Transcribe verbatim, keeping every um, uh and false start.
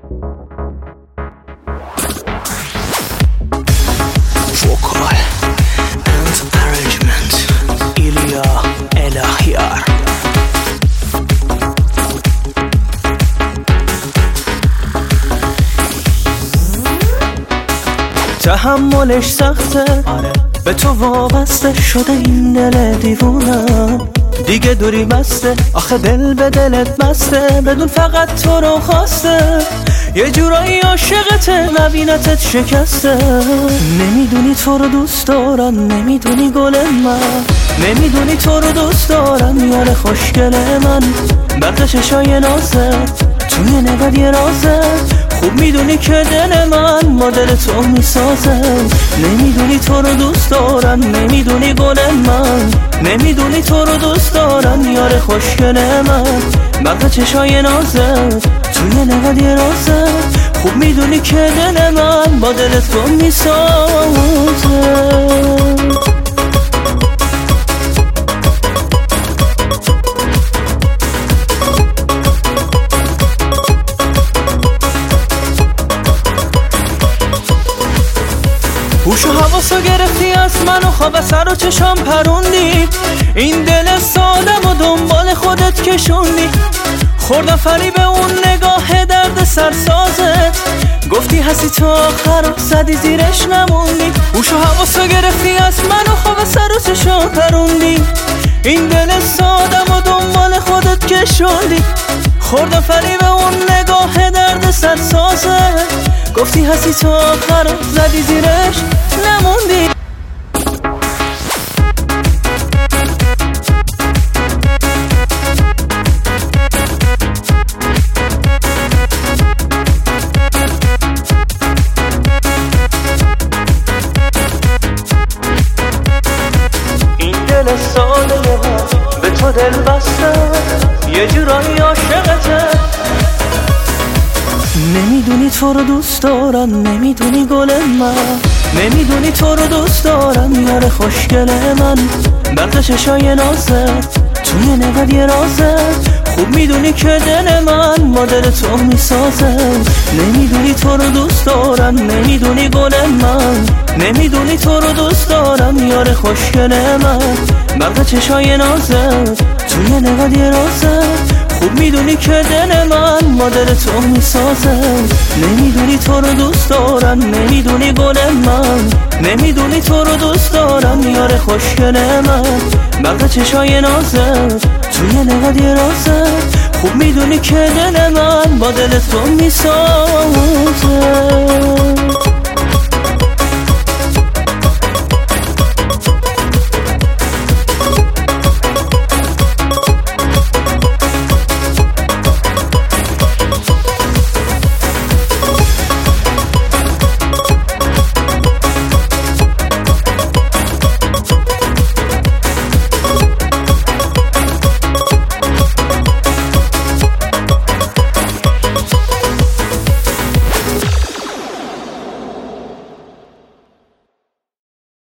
Vocal and arrangement Ilya Elahiar. تحملش سخته، به تو وابسته شده این دل دیوونم، دیگه دوری بسته، آخه دل به دلت بسته، بدون فقط تو رو خواسته، یه جورایی عاشقته نبینتت شکسته. نمیدونی تو رو دوست دارم، نمیدونی گل من، نمیدونی تو رو دوست دارم یار خوشگل من، برق چشای نازت توی نگات یه رازه، خوب میدونی که دل من با دل تو میسازه. نمیدونی تو رو دوست دارم، نمیدونی گل من، نمیدونی تو رو دوست دارم یار خوشگل من، برق چشای نازت توی نگات یه رازه، خوب میدونی که دل من با دل تو میسازه. هوش و حواسو گرفتی از من و خواب سر و چشام پروندی، این دل سادم و دنبال خودت کشوندی، خوردم فریب اون نگاه درد سرسازت، گفتی هستی تو آخر و زدی زیرش نموندی. هوش و حواسو گرفتی از من و خواب سر و چشام پروندی، این دل سادم و دنبال خودت کشوندی، خوردم فریب اون نگاه درد سرسازت، گفتی هستی تو آخر و زدی زیرش نموندی. این دل ساده من به تو دل بسته، یه جورایی عاشقته. نمیدونی تو رو دوست دارم، نمیدونی گل من، نمیدونی تو رو دوست دارم یار خوشگل من، برق چشای نازت توی نگات یه رازه، خوب میدونی که دل من با دل تو میسازه. نمیدونی تو رو دوست دارم، نمیدونی گل من، نمیدونی تو رو دوست دارم یار خوشگل من، برق چشای نازت توی نگات یه رازه، خوب میدونی که دل من با دل تو میسازه. نمیدونی تو رو دوست دارم، نمیدونی گل من، نمیدونی تو رو دوست دارم یار خوشگل من، برق چشای نازت توی نگات یه رازه، خوب میدونی که دل من با دل تو میسازه.